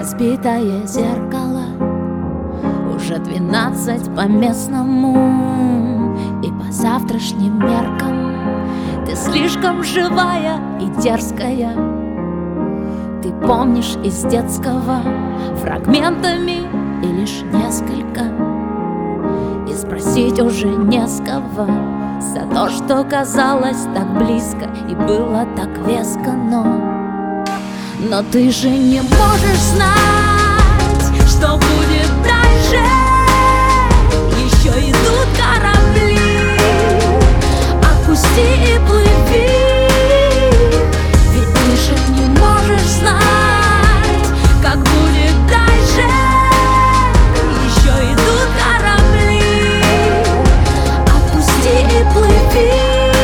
разбитое зеркало. Уже 12 по местному и по завтрашним меркам. Ты слишком живая и дерзкая. Ты помнишь из детского фрагментами и лишь несколько. И спросить уже не с кого за то, что казалось так близко и было так веско. Но ты же не можешь знать, что будет дальше. Еще идут корабли, отпусти и плыви. Ведь ты же не можешь знать, как будет дальше. Еще идут корабли, отпусти и плыви.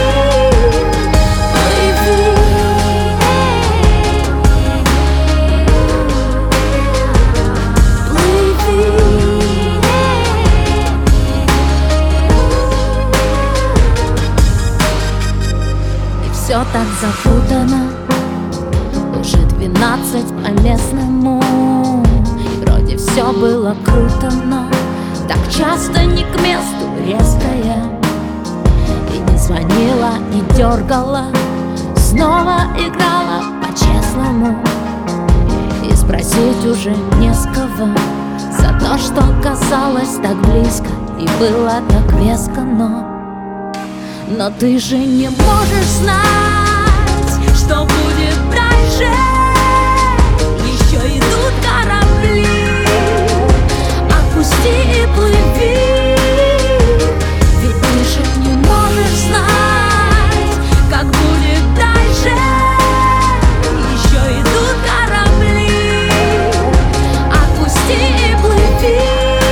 Все так запутано, уже 12 по местному. И вроде все было круто, но так часто не к месту резкая. И не звонила, не дергала, снова играла по-честному. И спросить уже не с кого за то, что казалось так близко и было так веско. Но ты же не можешь знать, что будет дальше. Еще идут корабли, отпусти и плыви. Ведь ты же не можешь знать, как будет дальше. Еще идут корабли, отпусти и плыви.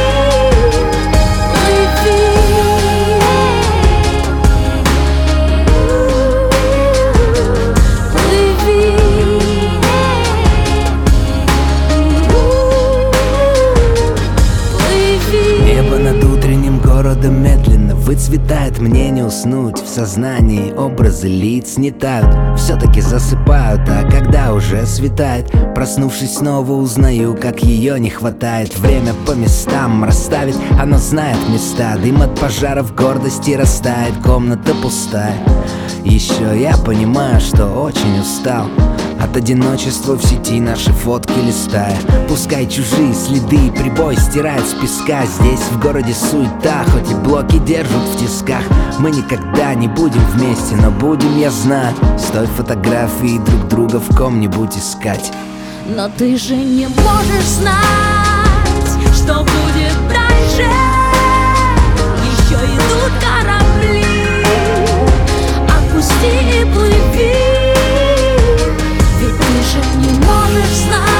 Городом медленно выцветает, мне не уснуть. В сознании образы лиц не тают, все-таки засыпают, а когда уже светает, проснувшись снова узнаю, как ее не хватает. Время по местам расставит, оно знает места. Дым от пожаров гордости растает, комната пустая. Еще я понимаю, что очень устал от одиночества в сети, наши фотки листая. Пускай чужие следы прибой стирает с песка. Здесь в городе суета, хоть и блоки держат в тисках. Мы никогда не будем вместе, но будем, я знаю, с той фотографией друг друга в ком-нибудь искать. Но ты же не можешь знать, что будет дальше. Еще идут корабли, отпусти и плыви. Ведь ты же не можешь знать.